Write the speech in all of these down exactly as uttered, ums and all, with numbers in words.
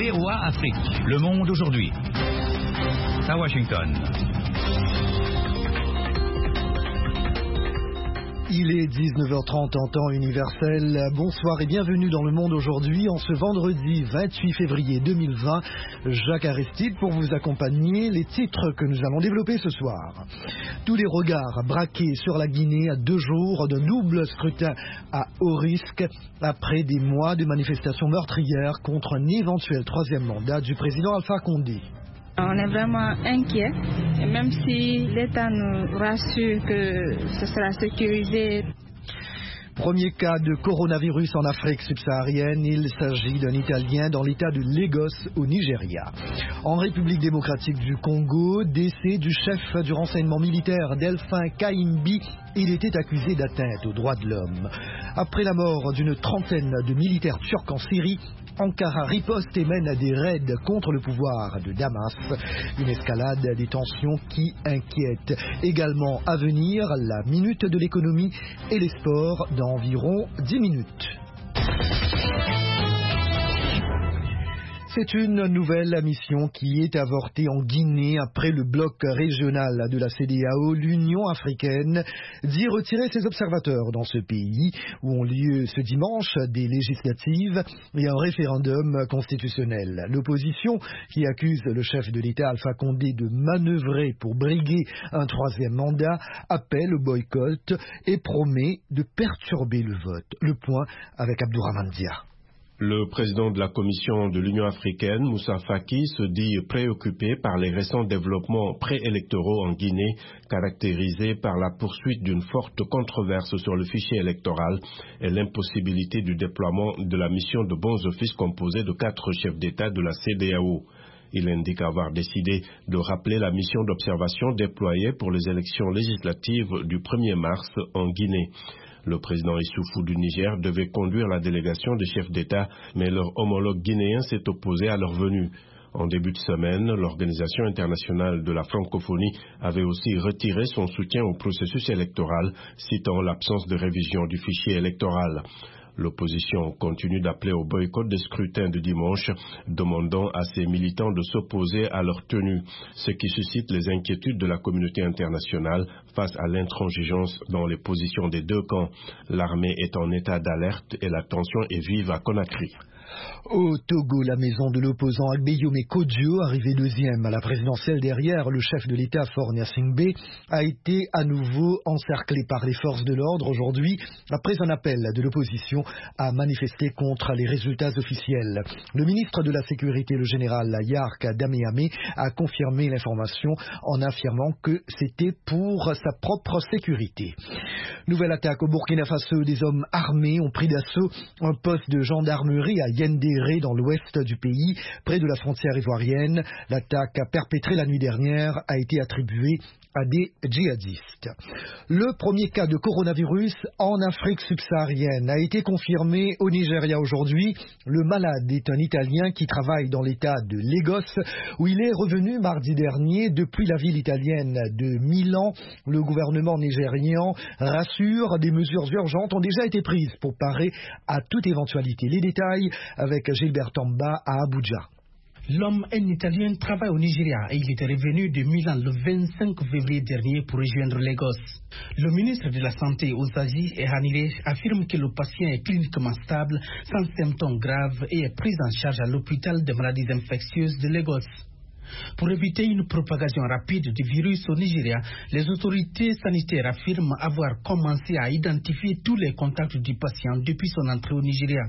V O A Afrique. Le monde aujourd'hui. À Washington. Il est dix-neuf heures trente en temps universel. Bonsoir et bienvenue dans Le Monde aujourd'hui en ce vendredi vingt-huit février deux mille vingt. Jacques Aristide pour vous accompagner. Les titres que nous allons développer ce soir. Tous les regards braqués sur la Guinée à deux jours d'un double scrutin à haut risque après des mois de manifestations meurtrières contre un éventuel troisième mandat du président Alpha Condé. On est vraiment inquiet, et même si l'État nous rassure que ce sera sécurisé. Premier cas de coronavirus en Afrique subsaharienne, il s'agit d'un Italien dans l'état de Lagos au Nigeria. En République démocratique du Congo, décès du chef du renseignement militaire Delphin Kayimbi, il était accusé d'atteinte aux droits de l'homme. Après la mort d'une trentaine de militaires turcs en Syrie, Ankara riposte et mène à des raids contre le pouvoir de Damas. Une escalade des tensions qui inquiète. Également à venir, la minute de l'économie et les sports dans environ dix minutes. C'est une nouvelle mission qui est avortée en Guinée après le bloc régional de la C D A O. L'Union africaine dit retirer ses observateurs dans ce pays où ont lieu ce dimanche des législatives et un référendum constitutionnel. L'opposition qui accuse le chef de l'État Alpha Condé de manœuvrer pour briguer un troisième mandat appelle au boycott et promet de perturber le vote. Le point avec Abdourahmane Dia. Le président de la Commission de l'Union africaine, Moussa Faki, se dit préoccupé par les récents développements préélectoraux en Guinée, caractérisés par la poursuite d'une forte controverse sur le fichier électoral et l'impossibilité du déploiement de la mission de bons offices composée de quatre chefs d'État de la C D A O. Il indique avoir décidé de rappeler la mission d'observation déployée pour les élections législatives du premier mars en Guinée. Le président Issoufou du Niger devait conduire la délégation des chefs d'État, mais leur homologue guinéen s'est opposé à leur venue. En début de semaine, l'Organisation internationale de la francophonie avait aussi retiré son soutien au processus électoral, citant l'absence de révision du fichier électoral. L'opposition continue d'appeler au boycott des scrutins de dimanche, demandant à ses militants de s'opposer à leur tenue, ce qui suscite les inquiétudes de la communauté internationale face à l'intransigeance dans les positions des deux camps. L'armée est en état d'alerte et la tension est vive à Conakry. Au Togo, la maison de l'opposant Agbeyome Kodjo, arrivé deuxième à la présidentielle derrière le chef de l'État Faure Gnassingbé, a été à nouveau encerclé par les forces de l'ordre aujourd'hui après un appel de l'opposition à manifester contre les résultats officiels. Le ministre de la Sécurité, le général Yark Daméamé, a confirmé l'information en affirmant que c'était pour sa propre sécurité. Nouvelle attaque au Burkina Faso, des hommes armés ont pris d'assaut un poste de gendarmerie à Yendéré dans l'ouest du pays, près de la frontière ivoirienne. L'attaque perpétrée la nuit dernière a été attribuée à des djihadistes. Le premier cas de coronavirus en Afrique subsaharienne a été confirmé au Nigeria aujourd'hui. Le malade est un Italien qui travaille dans l'état de Lagos, où il est revenu mardi dernier depuis la ville italienne de Milan. Le gouvernement nigérian rassure, des mesures urgentes ont déjà été prises pour parer à toute éventualité. Les détails avec Gilbert Tamba à Abuja. L'homme, un Italien, travaille au Nigeria et il était revenu de Milan le vingt-cinq février dernier pour rejoindre Lagos. Le ministre de la Santé, Osaji Ehanire, affirme que le patient est cliniquement stable, sans symptômes graves et est pris en charge à l'hôpital des maladies infectieuses de Lagos. Pour éviter une propagation rapide du virus au Nigeria, les autorités sanitaires affirment avoir commencé à identifier tous les contacts du patient depuis son entrée au Nigeria.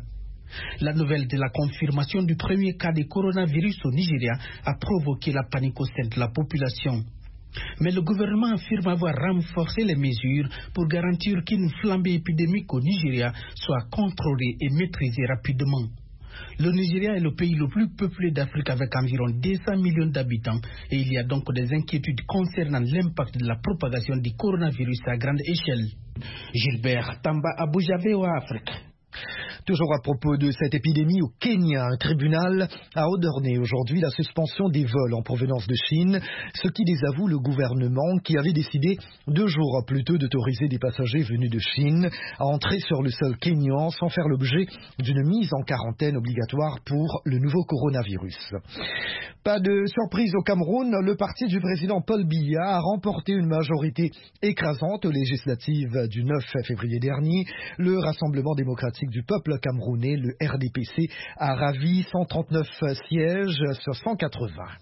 La nouvelle de la confirmation du premier cas de coronavirus au Nigeria a provoqué la panique au sein de la population. Mais le gouvernement affirme avoir renforcé les mesures pour garantir qu'une flambée épidémique au Nigeria soit contrôlée et maîtrisée rapidement. Le Nigeria est le pays le plus peuplé d'Afrique avec environ deux cents millions d'habitants et il y a donc des inquiétudes concernant l'impact de la propagation du coronavirus à grande échelle. Gilbert Tamba, Abuja, V O A Afrique. Toujours à propos de cette épidémie au Kenya, un tribunal a ordonné aujourd'hui la suspension des vols en provenance de Chine, ce qui désavoue le gouvernement qui avait décidé deux jours plus tôt d'autoriser des passagers venus de Chine à entrer sur le sol kényan sans faire l'objet d'une mise en quarantaine obligatoire pour le nouveau coronavirus. Pas de surprise au Cameroun, le parti du président Paul Biya a remporté une majorité écrasante aux législatives du neuf février dernier. Le Rassemblement démocratique du peuple camerounais, le R D P C, a ravi cent trente-neuf sièges sur cent quatre-vingts.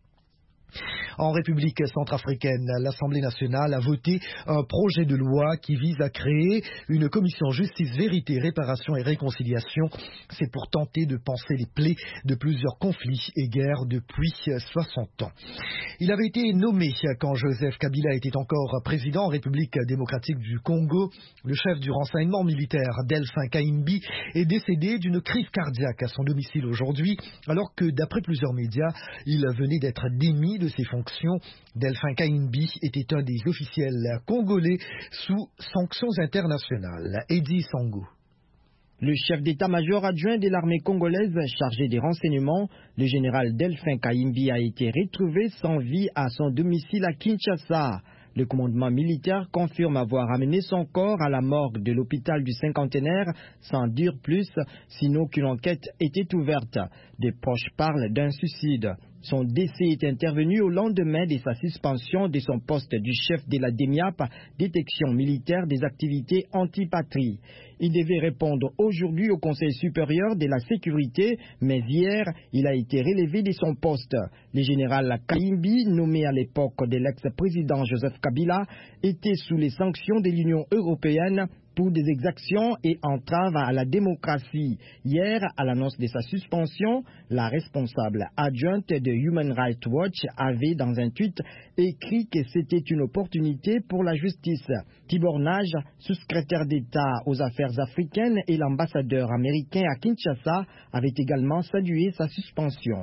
En République centrafricaine, l'Assemblée nationale a voté un projet de loi qui vise à créer une commission justice, vérité, réparation et réconciliation. C'est pour tenter de panser les plaies de plusieurs conflits et guerres depuis soixante ans. Il avait été nommé quand Joseph Kabila était encore président en République démocratique du Congo. Le chef du renseignement militaire, Delphin Kaimbi, est décédé d'une crise cardiaque à son domicile aujourd'hui, alors que, d'après plusieurs médias, il venait d'être démis de ses fonctions. Delphin Kaimbi était un des officiels congolais sous sanctions internationales. Eddie Sango. Le chef d'état-major adjoint de l'armée congolaise chargé des renseignements, le général Delphin Kaimbi, a été retrouvé sans vie à son domicile à Kinshasa. Le commandement militaire confirme avoir amené son corps à la morgue de l'hôpital du cinquantenaire sans dire plus, sinon qu'une enquête était ouverte. Des proches parlent d'un suicide. Son décès est intervenu au lendemain de sa suspension de son poste du chef de la D E M I A P, détection militaire des activités anti-patrie. Il devait répondre aujourd'hui au Conseil supérieur de la sécurité, mais hier, il a été relevé de son poste. Le général Kaimbi, nommé à l'époque de l'ex-président Joseph Kabila, était sous les sanctions de l'Union européenne pour des exactions et entraves à la démocratie. Hier, à l'annonce de sa suspension, la responsable adjointe de Human Rights Watch avait, dans un tweet, écrit que c'était une opportunité pour la justice. Tibor Nage, sous-secrétaire d'État aux affaires africaines et l'ambassadeur américain à Kinshasa, avait également salué sa suspension.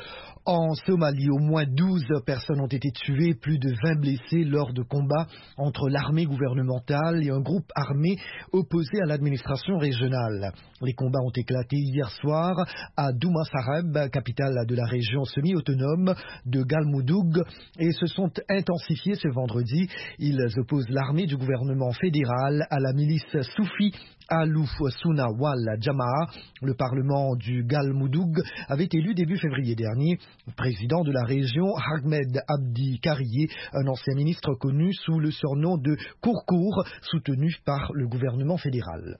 En Somalie, au moins douze personnes ont été tuées, plus de vingt blessés lors de combats entre l'armée gouvernementale et un groupe armé opposé à l'administration régionale. Les combats ont éclaté hier soir à Doumasareb, capitale de la région semi-autonome de Galmudug, et se sont intensifiés ce vendredi. Ils opposent l'armée du gouvernement fédéral à la milice soufie Alou Souna Wal Jamaa. Le parlement du Galmudug avait élu début février dernier le président de la région, Ahmed Abdi Kariye, un ancien ministre connu sous le surnom de Kourkour, soutenu par le gouvernement fédéral.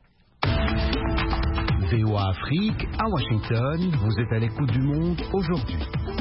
V O A Afrique, à Washington, vous êtes à l'écoute du monde aujourd'hui.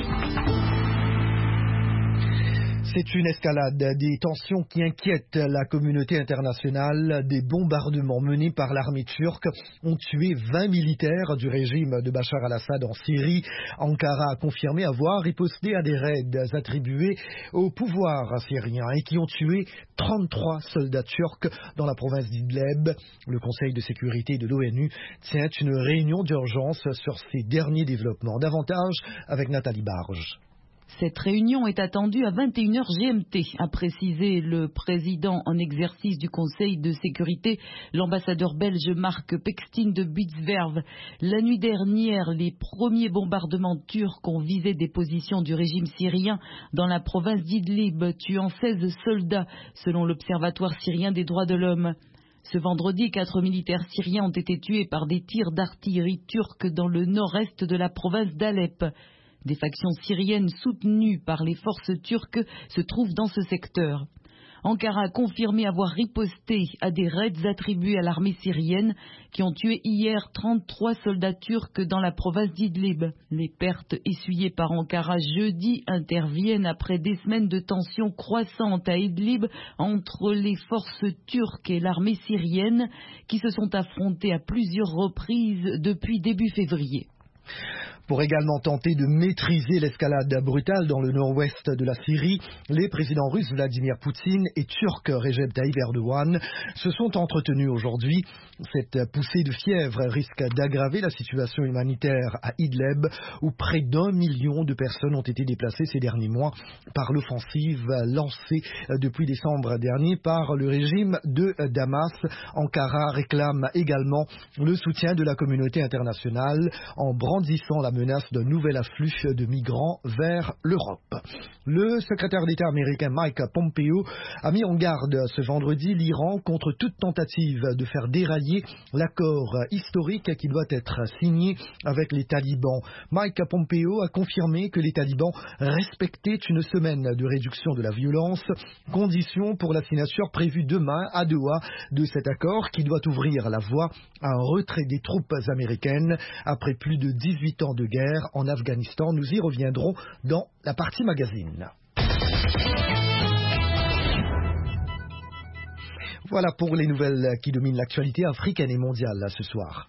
C'est une escalade des tensions qui inquiètent la communauté internationale. Des bombardements menés par l'armée turque ont tué vingt militaires du régime de Bachar al-Assad en Syrie. Ankara a confirmé avoir riposté à des raids attribués au pouvoir syrien et qui ont tué trente-trois soldats turcs dans la province d'Idlib. Le Conseil de sécurité de l'ONU tient une réunion d'urgence sur ces derniers développements. Davantage avec Nathalie Barge. Cette réunion est attendue à vingt et une heures G M T, a précisé le président en exercice du Conseil de sécurité, l'ambassadeur belge Mark Pekstine de Buitswerve. La nuit dernière, les premiers bombardements turcs ont visé des positions du régime syrien dans la province d'Idlib, tuant seize soldats, selon l'Observatoire syrien des droits de l'homme. Ce vendredi, quatre militaires syriens ont été tués par des tirs d'artillerie turque dans le nord-est de la province d'Alep. Des factions syriennes soutenues par les forces turques se trouvent dans ce secteur. Ankara a confirmé avoir riposté à des raids attribués à l'armée syrienne qui ont tué hier trente-trois soldats turcs dans la province d'Idlib. Les pertes essuyées par Ankara jeudi interviennent après des semaines de tensions croissantes à Idlib entre les forces turques et l'armée syrienne qui se sont affrontées à plusieurs reprises depuis début février. Pour également tenter de maîtriser l'escalade brutale dans le nord-ouest de la Syrie, les présidents russes Vladimir Poutine et turc Recep Tayyip Erdogan se sont entretenus aujourd'hui. Cette poussée de fièvre risque d'aggraver la situation humanitaire à Idlib, où près d'un million de personnes ont été déplacées ces derniers mois par l'offensive lancée depuis décembre dernier par le régime de Damas. Ankara réclame également le soutien de la communauté internationale en brandissant la menace d'un nouvel afflux de migrants vers l'Europe. Le secrétaire d'État américain Mike Pompeo a mis en garde ce vendredi l'Iran contre toute tentative de faire dérailler l'accord historique qui doit être signé avec les talibans. Mike Pompeo a confirmé que les talibans respectaient une semaine de réduction de la violence, condition pour la signature prévue demain à Doha de cet accord qui doit ouvrir la voie à un retrait des troupes américaines après plus de dix-huit ans de guerre en Afghanistan. Nous y reviendrons dans la partie magazine. Voilà pour les nouvelles qui dominent l'actualité africaine et mondiale ce soir.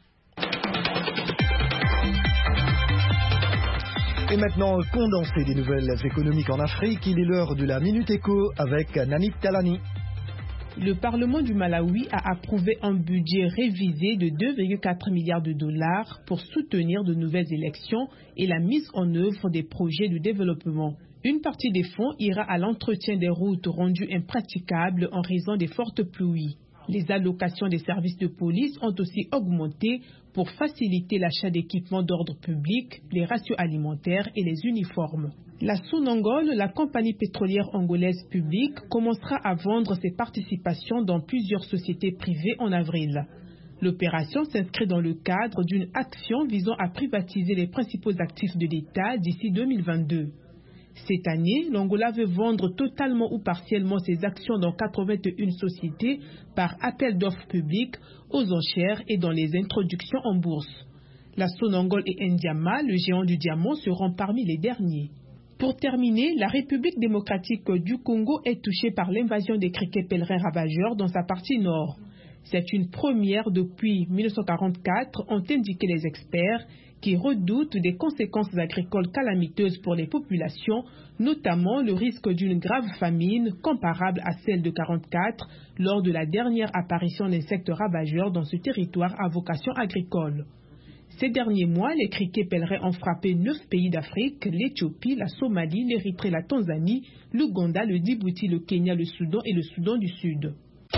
Et maintenant, condensé des nouvelles économiques en Afrique, il est l'heure de la Minute Éco avec Nanit Talani. Le Parlement du Malawi a approuvé un budget révisé de deux virgule quatre milliards de dollars pour soutenir de nouvelles élections et la mise en œuvre des projets de développement. Une partie des fonds ira à l'entretien des routes rendues impraticables en raison des fortes pluies. Les allocations des services de police ont aussi augmenté pour faciliter l'achat d'équipements d'ordre public, les rations alimentaires et les uniformes. La Sonangol, la compagnie pétrolière angolaise publique, commencera à vendre ses participations dans plusieurs sociétés privées en avril. L'opération s'inscrit dans le cadre d'une action visant à privatiser les principaux actifs de l'État d'ici deux mille vingt-deux. Cette année, l'Angola veut vendre totalement ou partiellement ses actions dans quatre-vingt-une sociétés par appel d'offres publiques, aux enchères et dans les introductions en bourse. La Sonangol et Ndiama, le géant du diamant, seront parmi les derniers. Pour terminer, la République démocratique du Congo est touchée par l'invasion des criquets pèlerins ravageurs dans sa partie nord. C'est une première depuis mille neuf cent quarante-quatre, ont indiqué les experts, qui redoutent des conséquences agricoles calamiteuses pour les populations, notamment le risque d'une grave famine comparable à celle de mille neuf cent quarante-quatre lors de la dernière apparition d'insectes ravageurs dans ce territoire à vocation agricole. Ces derniers mois, les criquets pèlerins ont frappé neuf pays d'Afrique, l'Éthiopie, la Somalie, l'Érythrée, la Tanzanie, l'Ouganda, le Djibouti, le Kenya, le Soudan et le Soudan du Sud.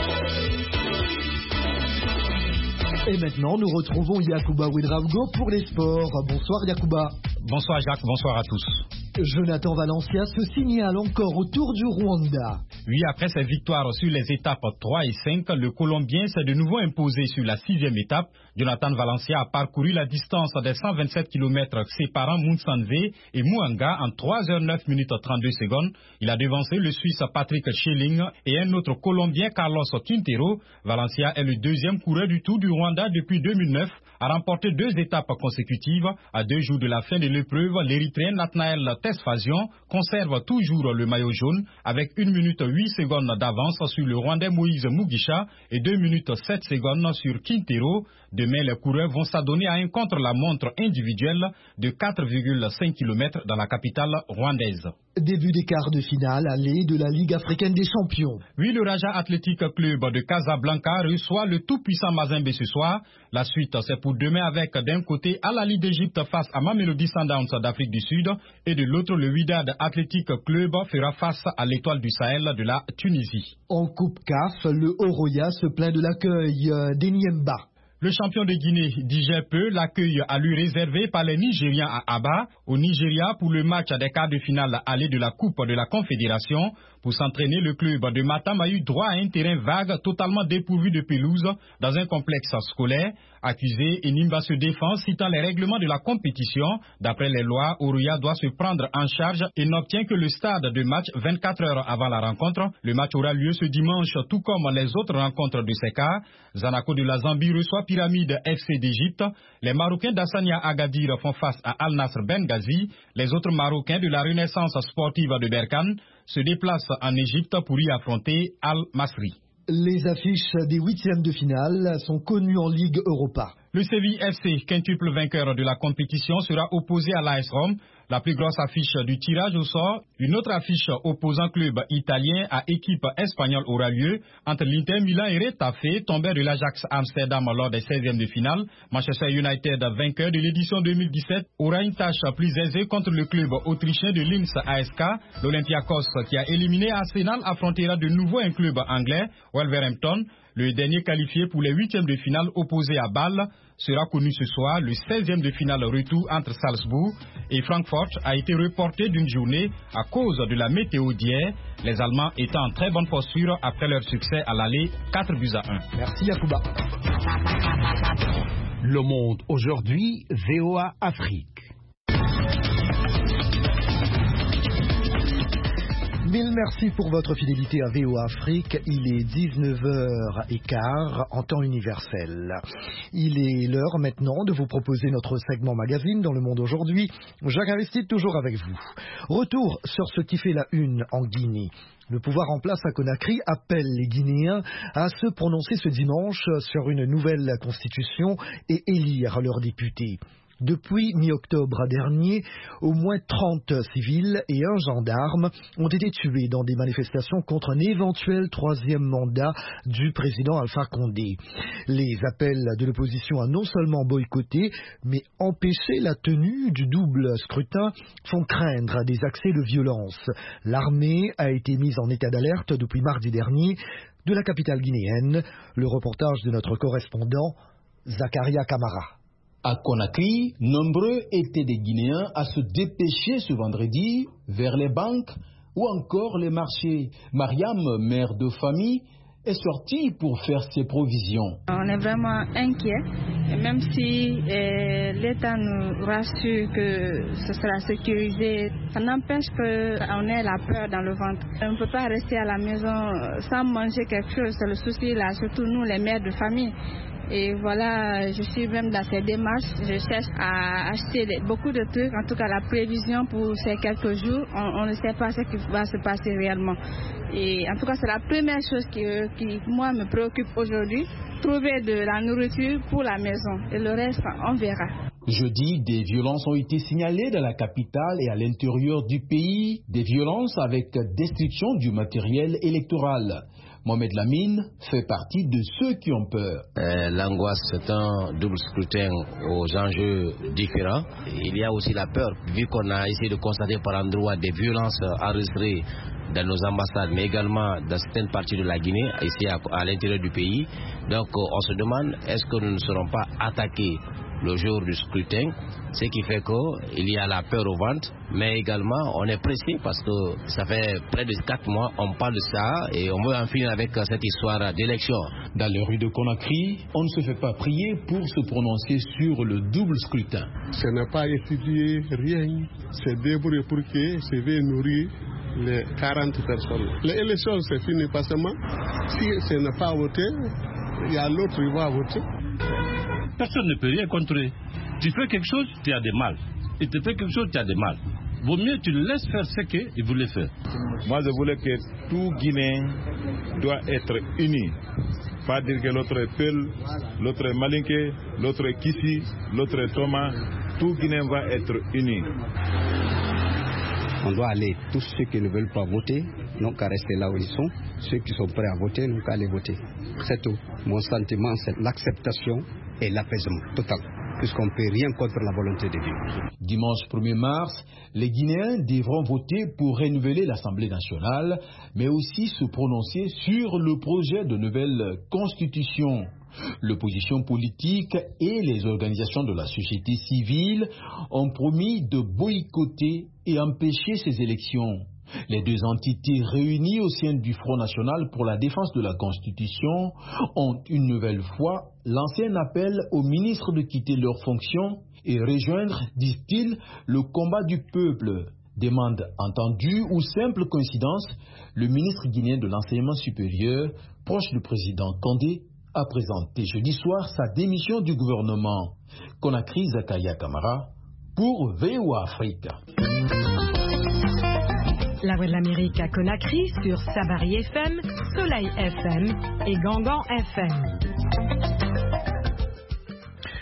Et maintenant, nous retrouvons Yacouba Ouedraogo pour les sports. Bonsoir Yacouba. Bonsoir Jacques, bonsoir à tous. Jonathan Valencia se signale encore au Tour du Rwanda. Oui, après ses victoires sur les étapes trois et cinq, le Colombien s'est de nouveau imposé sur la sixième étape. Jonathan Valencia a parcouru la distance des cent vingt-sept kilomètres séparant Mounsanve et Mouanga en trois heures neuf minutes trente-deux secondes. Il a devancé le Suisse Patrick Schelling et un autre Colombien Carlos Quintero. Valencia est le deuxième coureur du Tour du Rwanda depuis deux mille neuf. A remporté deux étapes consécutives. À deux jours de la fin de l'épreuve, l'Érythréen Nathanaël Tesfazion conserve toujours le maillot jaune avec une minute huit secondes d'avance sur le Rwandais Moïse Mugisha et deux minutes sept secondes sur Quintero. Demain, les coureurs vont s'adonner à un contre-la-montre individuel de quatre virgule cinq kilomètres dans la capitale rwandaise. Début des quarts de finale aller de la Ligue africaine des champions. Oui, le Raja Athletic Club de Casablanca reçoit le tout-puissant Mazembe ce soir. La suite, c'est pour demain avec d'un côté Al-Ahly d'Égypte face à Mamelodi Sundowns d'Afrique du Sud et de l'autre le Wydad Athletic Club fera face à l'Étoile du Sahel de la Tunisie. En Coupe C A F, le Oroya se plaint de l'accueil d'Enyemba. Le champion de Guinée digère peu l'accueil à lui réservé par les Nigérians à Aba, au Nigeria, pour le match des quarts de finale aller de la Coupe de la Confédération. Pour s'entraîner, le club de Matam a eu droit à un terrain vague totalement dépourvu de pelouse dans un complexe scolaire. Accusé, Enyimba se défend citant les règlements de la compétition. D'après les lois, Oroya doit se prendre en charge et n'obtient que le stade de match vingt-quatre heures avant la rencontre. Le match aura lieu ce dimanche, tout comme les autres rencontres de ces quarts. Zanaco de la Zambie reçoit Pyramide F C d'Égypte. Les Marocains d'Assania Agadir font face à Al Nasr Benghazi. Les autres Marocains de la Renaissance sportive de Berkane se déplacent en Égypte pour y affronter Al Masri. Les affiches des huitièmes de finale sont connues en Ligue Europa. Le Séville F C, quintuple vainqueur de la compétition, sera opposé à l'A S Rome. La plus grosse affiche du tirage au sort, une autre affiche opposant club italien à équipe espagnole aura lieu entre l'Inter Milan et Retafe, tombé de l'Ajax Amsterdam lors des seizièmes de finale. Manchester United, vainqueur de l'édition deux mille dix-sept, aura une tâche plus aisée contre le club autrichien de Linz A S K. L'Olympiakos, qui a éliminé Arsenal, affrontera de nouveau un club anglais, Wolverhampton. Le dernier qualifié pour les huitièmes de finale opposé à Bâle sera connu ce soir. Le seizième de finale retour entre Salzbourg et Francfort a été reporté d'une journée à cause de la météo d'hier. Les Allemands étant en très bonne posture après leur succès à l'aller quatre buts à un. Merci Yacouba. Le Monde aujourd'hui, V O A Afrique. Mille merci pour votre fidélité à V O A Afrique. Il est dix-neuf heures quinze en temps universel. Il est l'heure maintenant de vous proposer notre segment magazine dans le monde aujourd'hui. Jacques Aristide toujours avec vous. Retour sur ce qui fait la une en Guinée. Le pouvoir en place à Conakry appelle les Guinéens à se prononcer ce dimanche sur une nouvelle constitution et élire leurs députés. Depuis mi-octobre dernier, au moins trente civils et un gendarme ont été tués dans des manifestations contre un éventuel troisième mandat du président Alpha Condé. Les appels de l'opposition à non seulement boycotter, mais empêcher la tenue du double scrutin font craindre des accès de violence. L'armée a été mise en état d'alerte depuis mardi dernier de la capitale guinéenne. Le reportage de notre correspondant Zakaria Kamara. À Conakry, nombreux étaient des Guinéens à se dépêcher ce vendredi vers les banques ou encore les marchés. Mariam, mère de famille, est sortie pour faire ses provisions. On est vraiment inquiet, même si eh, l'État nous rassure que ce sera sécurisé, ça n'empêche qu'on ait la peur dans le ventre. On ne peut pas rester à la maison sans manger quelque chose, c'est le souci là, surtout nous les mères de famille. Et voilà, je suis même dans ces démarches. Je cherche à acheter beaucoup de trucs, en tout cas la prévision pour ces quelques jours. On, on ne sait pas ce qui va se passer réellement. Et en tout cas, c'est la première chose qui, qui moi, me préoccupe aujourd'hui. Trouver de la nourriture pour la maison. Et le reste, on verra. Jeudi, des violences ont été signalées dans la capitale et à l'intérieur du pays. Des violences avec destruction du matériel électoral. Mohamed Lamine fait partie de ceux qui ont peur. Euh, L'angoisse, c'est un double scrutin aux enjeux différents. Il y a aussi la peur, vu qu'on a essayé de constater par endroits des violences enregistrées dans nos ambassades, mais également dans certaines parties de la Guinée, ici à, à l'intérieur du pays. Donc on se demande, est-ce que nous ne serons pas attaqués le jour du scrutin, ce qui fait qu'il y a la peur au ventre, mais également on est pressé parce que ça fait près de quatre mois, on parle de ça et on veut en finir avec cette histoire d'élection. Dans les rues de Conakry, on ne se fait pas prier pour se prononcer sur le double scrutin. Ce n'est pas étudier rien, c'est débrouiller pour que ça va nourrir les quarante personnes. Les élections, c'est fini parce que si ce n'est pas voté, il y a l'autre qui va voter. Personne ne peut rien contrôler. Tu fais quelque chose, tu as des mal. Il te fait quelque chose, tu as des mal. Vaut mieux tu le laisses faire ce qu'il voulait faire. Moi, je voulais que tout Guinéen doit être uni. Pas dire que l'autre est Peul, l'autre est Malinké, l'autre est Kissi, l'autre est Thomas. Tout Guinéen va être uni. On doit aller. Tous ceux qui ne veulent pas voter n'ont qu'à rester là où ils sont. Ceux qui sont prêts à voter n'ont qu'à aller voter. C'est tout. Mon sentiment, c'est l'acceptation et l'apaisement total, puisqu'on ne peut rien contre la volonté de Dieu. Dimanche premier mars, les Guinéens devront voter pour renouveler l'Assemblée nationale, mais aussi se prononcer sur le projet de nouvelle constitution. L'opposition politique et les organisations de la société civile ont promis de boycotter et empêcher ces élections. Les deux entités réunies au sein du Front National pour la défense de la Constitution ont une nouvelle fois lancé un appel aux ministres de quitter leurs fonctions et rejoindre, disent-ils, le combat du peuple. Demande entendue ou simple coïncidence, le ministre guinéen de l'enseignement supérieur, proche du président Condé, a présenté jeudi soir sa démission du gouvernement. Conakry, Zakaria Kamara, pour V O A Afrique. La Voix de l'Amérique à Conakry sur Sabari F M, Soleil F M et Gangan F M.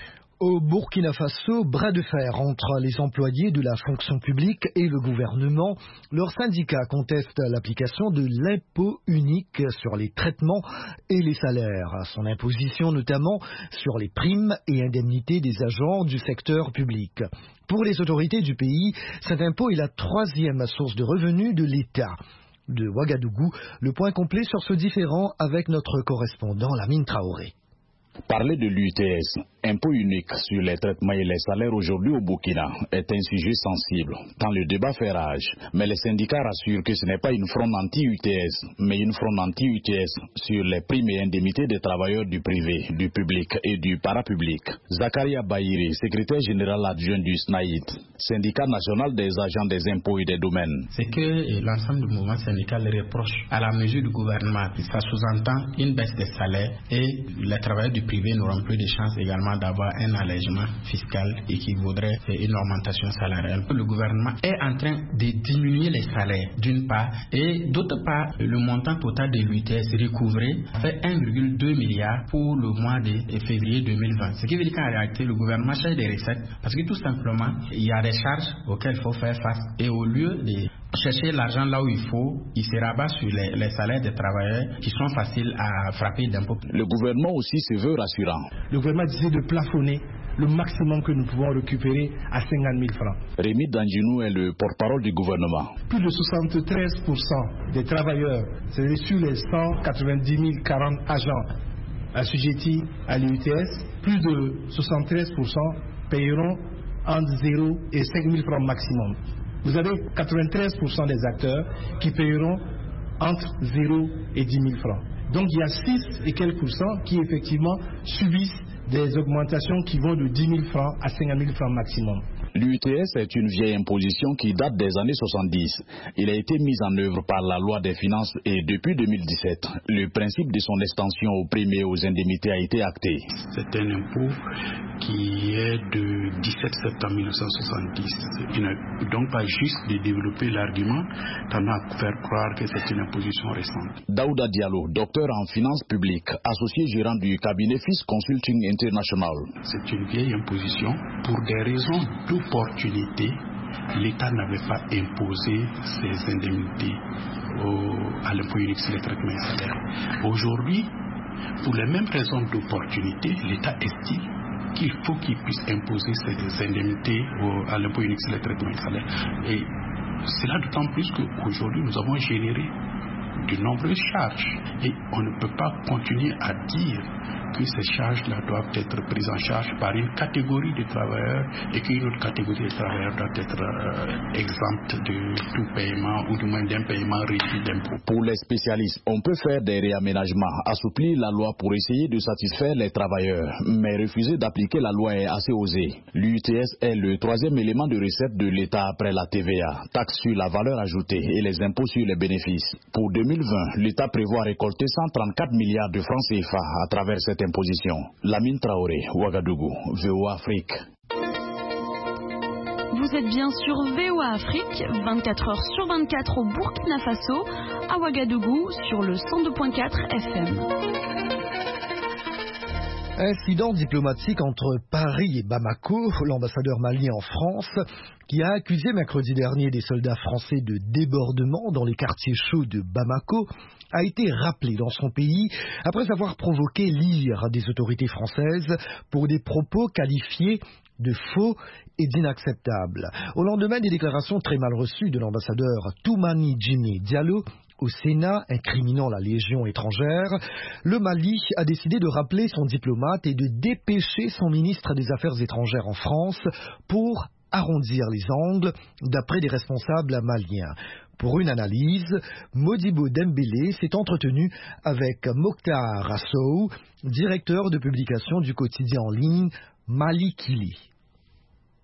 Au Burkina Faso, bras de fer entre les employés de la fonction publique et le gouvernement. Leurs syndicats contestent l'application de l'impôt unique sur les traitements et les salaires, son imposition notamment sur les primes et indemnités des agents du secteur public. Pour les autorités du pays, cet impôt est la troisième source de revenus de l'État. De Ouagadougou, le point complet sur ce différend avec notre correspondant Lamine Traoré. Parler de l'U T S, impôt unique sur les traitements et les salaires aujourd'hui au Burkina, est un sujet sensible, tant le débat fait rage. Mais les syndicats rassurent que ce n'est pas une fronde anti-U T S, mais une fronde anti-U T S sur les primes et indemnités des travailleurs du privé, du public et du parapublic. Zakaria Bahiri, secrétaire général adjoint du S N A I D, syndicat national des agents des impôts et des domaines. C'est que l'ensemble du mouvement syndical reproche à la mesure du gouvernement. Ça sous-entend une baisse des salaires et les travailleurs du privés n'auront plus de chance également d'avoir un allègement fiscal et qui vaudrait une augmentation salariale. Le gouvernement est en train de diminuer les salaires d'une part et d'autre part le montant total de l'U T S recouvré fait un virgule deux milliard pour le mois de février deux mille vingt. Ce qui veut dire qu'en réalité le gouvernement cherche des recettes parce que tout simplement il y a des charges auxquelles il faut faire face et au lieu de chercher l'argent là où il faut, il se rabat sur les, les salaires des travailleurs qui sont faciles à frapper d'impôts. Le gouvernement aussi se veut rassurant. Le gouvernement décide de plafonner le maximum que nous pouvons récupérer à cinquante mille francs. Rémi Danginou est le porte-parole du gouvernement. Plus de soixante-treize pour cent des travailleurs, c'est-à-dire sur les cent quatre-vingt-dix mille quarante agents assujettis à l'U T S, plus de soixante-treize pour cent payeront entre zéro et cinq mille francs maximum. Vous avez quatre-vingt-treize pour cent des acteurs qui payeront entre zéro et dix mille francs. Donc il y a six et quelques pourcents qui effectivement subissent des augmentations qui vont de dix mille francs à cinquante mille francs maximum. L'U T S est une vieille imposition qui date des années soixante-dix. Il a été mis en œuvre par la loi des finances et depuis deux mille dix-sept, le principe de son extension aux primes et aux indemnités a été acté. C'est un impôt qui est de dix-sept septembre mille neuf cent soixante-dix. Il n'est donc pas juste de développer l'argument, tendant à faire croire que c'est une imposition récente. Daouda Diallo, docteur en finances publiques, associé gérant du cabinet Fis Consulting International. C'est une vieille imposition pour des raisons d'opportunité. L'État n'avait pas imposé ces indemnités au, à l'impôt unique sur les traitements et salaires. Aujourd'hui, pour les mêmes raisons d'opportunité, l'État estime qu'il faut qu'il puisse imposer ces indemnités au, à l'impôt unique sur les traitements et salaires. Et cela d'autant plus qu'aujourd'hui, nous avons généré de nombreuses charges. Et on ne peut pas continuer à dire que ces charges-là doivent être prises en charge par une catégorie de travailleurs et qu'une autre catégorie de travailleurs doit être euh, exempte de tout paiement ou du moins d'un paiement réduit d'impôts. Pour les spécialistes, on peut faire des réaménagements, assouplir la loi pour essayer de satisfaire les travailleurs, mais refuser d'appliquer la loi est assez osé. L'U T S est le troisième élément de recette de l'État après la T V A, taxe sur la valeur ajoutée et les impôts sur les bénéfices. Pour deux mille vingt, l'État prévoit récolter cent trente-quatre milliards de francs C F A à travers cette imposition. Lamine Traoré, Ouagadougou, V O A Afrique. Vous êtes bien sur V O A Afrique, vingt-quatre heures sur vingt-quatre au Burkina Faso, à Ouagadougou sur le cent deux point quatre F M. Incident diplomatique entre Paris et Bamako, l'ambassadeur malien en France, qui a accusé mercredi dernier des soldats français de débordement dans les quartiers chauds de Bamako, a été rappelé dans son pays après avoir provoqué l'ire des autorités françaises pour des propos qualifiés de faux et d'inacceptables. Au lendemain des déclarations très mal reçues de l'ambassadeur Toumani Jimmy Diallo au Sénat incriminant la Légion étrangère, le Mali a décidé de rappeler son diplomate et de dépêcher son ministre des Affaires étrangères en France pour arrondir les angles, d'après des responsables maliens. Pour une analyse, Modibo Dembélé s'est entretenu avec Mokhtar Assou, directeur de publication du quotidien en ligne Malikili.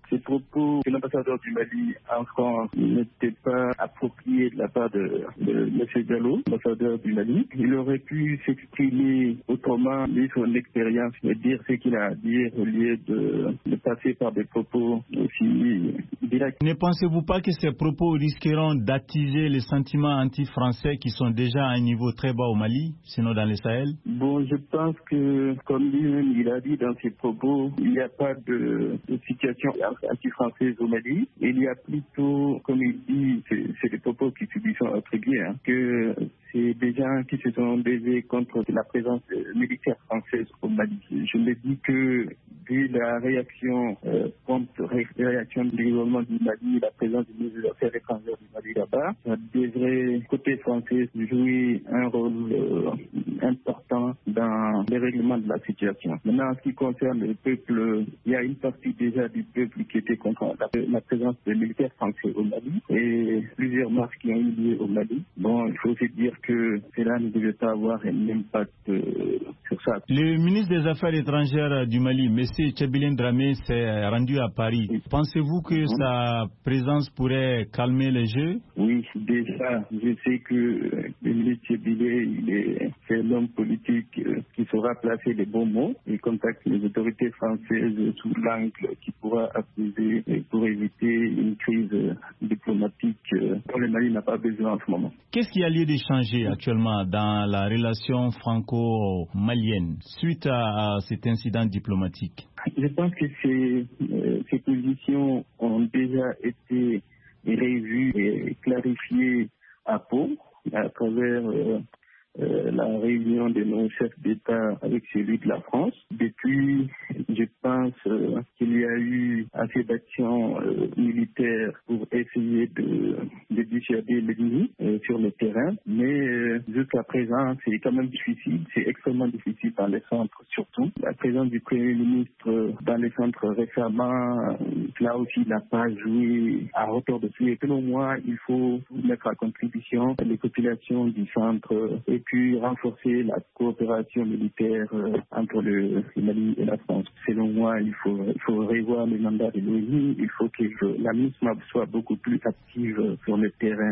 Ces propos de l'ambassadeur du Mali en France n'étaient pas appropriés de la part de, de M. Diallo, l'ambassadeur du Mali. Il aurait pu s'exprimer autrement, de son expérience, et dire ce qu'il a à dire au lieu de, de passer par des propos aussi directs. Ne pensez-vous pas que ces propos risqueront d'attiser les sentiments anti-français qui sont déjà à un niveau très bas au Mali, sinon dans le Sahel? Bon, je pense que, comme lui-même il a dit dans ses propos, il n'y a pas de, de situation anti-française au Mali. Il y a plutôt, comme il dit, c'est des propos qui se sont attribués, hein, que c'est des gens qui se sont baisés contre la présence militaire française au Mali. Je me dis que, vu la réaction euh, prompte, réaction du gouvernement du Mali, la présence du ministre des Affaires étrangères du Mali là-bas, ça devrait, côté français, jouer un rôle euh, important dans le règlement de la situation. Maintenant, en ce qui concerne le peuple, il y a une partie déjà du peuple qui était contre la, la présence des militaires français au Mali et plusieurs marches qui ont eu lieu au Mali. Bon, il faut se dire que cela ne devait pas avoir un impact euh, sur ça. Le ministre des Affaires étrangères du Mali, M. Tchébilin Dramé, s'est rendu à Paris. Oui. Pensez-vous que mmh. sa présence pourrait calmer les jeux? Oui, déjà, je sais que euh, le ministre Tchébilin, il est, c'est l'homme politique euh, qui saura placer les bons mots. Il contacte les autorités françaises sous l'angle qui pourra apaiser pour éviter une crise euh, diplomatique euh, dont le Mali n'a pas besoin en ce moment. Qu'est-ce qui a lieu de changer actuellement dans la relation franco-malienne suite à, à cet incident diplomatique? Je pense que ces, euh, ces positions ont déjà été revues et clarifiées à Pau à travers euh, euh, la réunion de nos chefs d'État avec celui de la France. Depuis, je pense euh, qu'il y a eu assez d'actions euh, militaires pour essayer de, de dissuader l'ennemi euh, sur le terrain, mais euh, jusqu'à présent, c'est quand même difficile, c'est extrêmement difficile dans les centres surtout. La présence du Premier ministre dans les centres récemment, là aussi, n'a pas joué à hauteur de suite. Selon moi, il faut mettre à contribution les populations du centre et puis renforcer la coopération militaire euh, entre le, le Mali et la France. Selon moi, il faut, il faut revoir le mandat de l'ONU, il faut que la MISMA soit beaucoup plus active sur le terrain.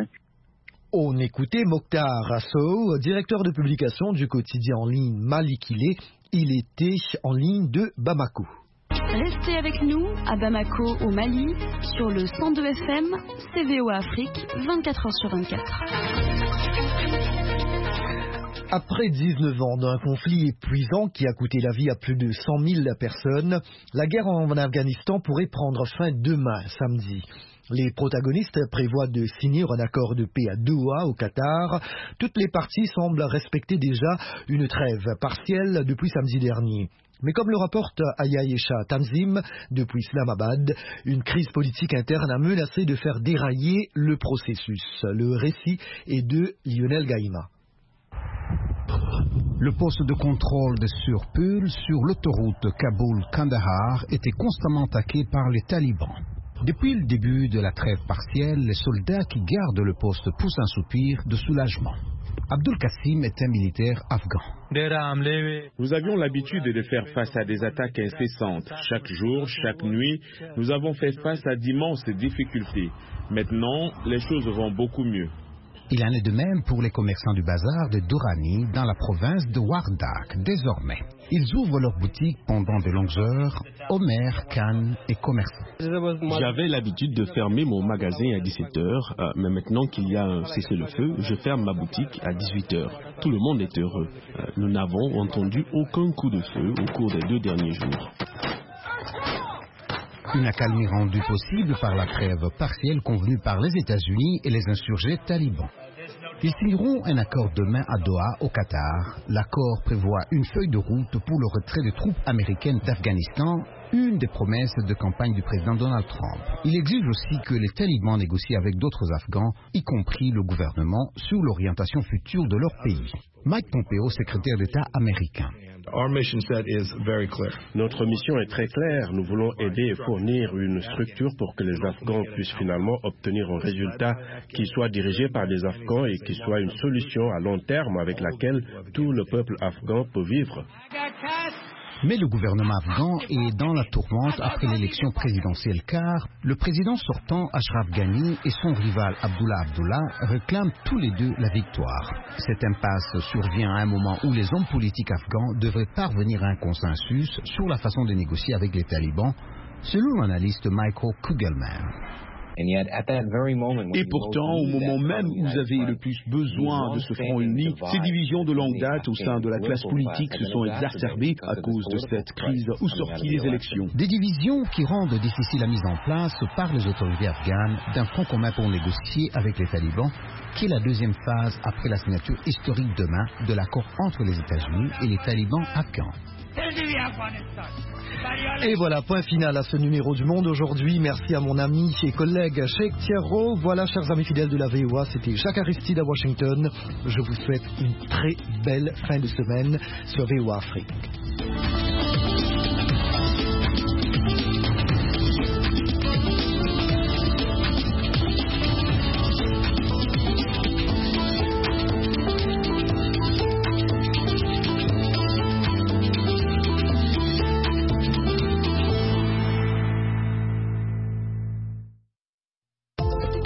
On écoutait Mokhtar Assou, directeur de publication du quotidien en ligne Malikile. Il était en ligne de Bamako. Restez avec nous à Bamako au Mali sur le cent deux F M, C V O Afrique, vingt-quatre heures sur vingt-quatre. Après dix-neuf ans d'un conflit épuisant qui a coûté la vie à plus de cent mille personnes, la guerre en Afghanistan pourrait prendre fin demain, samedi. Les protagonistes prévoient de signer un accord de paix à Doha, au Qatar. Toutes les parties semblent respecter déjà une trêve partielle depuis samedi dernier. Mais comme le rapporte Ayaïcha Tanzim depuis Islamabad, une crise politique interne a menacé de faire dérailler le processus. Le récit est de Lionel Gaïma. Le poste de contrôle de Surpul sur l'autoroute Kaboul-Kandahar était constamment attaqué par les talibans. Depuis le début de la trêve partielle, les soldats qui gardent le poste poussent un soupir de soulagement. Abdul Kassim est un militaire afghan. Nous avions l'habitude de faire face à des attaques incessantes. Chaque jour, chaque nuit, nous avons fait face à d'immenses difficultés. Maintenant, les choses vont beaucoup mieux. Il en est de même pour les commerçants du bazar de Durrani dans la province de Wardak. Désormais, ils ouvrent leurs boutiques pendant de longues heures. Omer, Khan et commerçants. J'avais l'habitude de fermer mon magasin à dix-sept heures, euh, mais maintenant qu'il y a un cessez-le-feu, je ferme ma boutique à dix-huit heures. Tout le monde est heureux. Euh, nous n'avons entendu aucun coup de feu au cours des deux derniers jours. Une accalmie rendue possible par la trêve partielle convenue par les États-Unis et les insurgés talibans. Ils signeront un accord demain à Doha, au Qatar. L'accord prévoit une feuille de route pour le retrait des troupes américaines d'Afghanistan, une des promesses de campagne du président Donald Trump. Il exige aussi que les talibans négocient avec d'autres Afghans, y compris le gouvernement, sur l'orientation future de leur pays. Mike Pompeo, secrétaire d'État américain. Notre mission est très claire. Nous voulons aider et fournir une structure pour que les Afghans puissent finalement obtenir un résultat qui soit dirigé par des Afghans et qui soit une solution à long terme avec laquelle tout le peuple afghan peut vivre. Mais le gouvernement afghan est dans la tourmente après l'élection présidentielle car le président sortant Ashraf Ghani et son rival Abdullah Abdullah réclament tous les deux la victoire. Cette impasse survient à un moment où les hommes politiques afghans devraient parvenir à un consensus sur la façon de négocier avec les talibans, selon l'analyste Michael Kugelman. Et pourtant, au moment même où vous avez le plus besoin de ce front uni, ces divisions de longue date au sein de la classe politique se sont exacerbées à cause de cette crise où sortit les élections. Des divisions qui rendent difficile la mise en place par les autorités afghanes d'un front commun pour négocier avec les talibans, qui est la deuxième phase après la signature historique demain de l'accord entre les États-Unis et les talibans afghans. Et voilà, point final à ce numéro du Monde aujourd'hui. Merci à mon ami et collègue Cheikh Thierro. Voilà, chers amis fidèles de la V O A, c'était Jacques Aristide à Washington. Je vous souhaite une très belle fin de semaine sur V O A Afrique.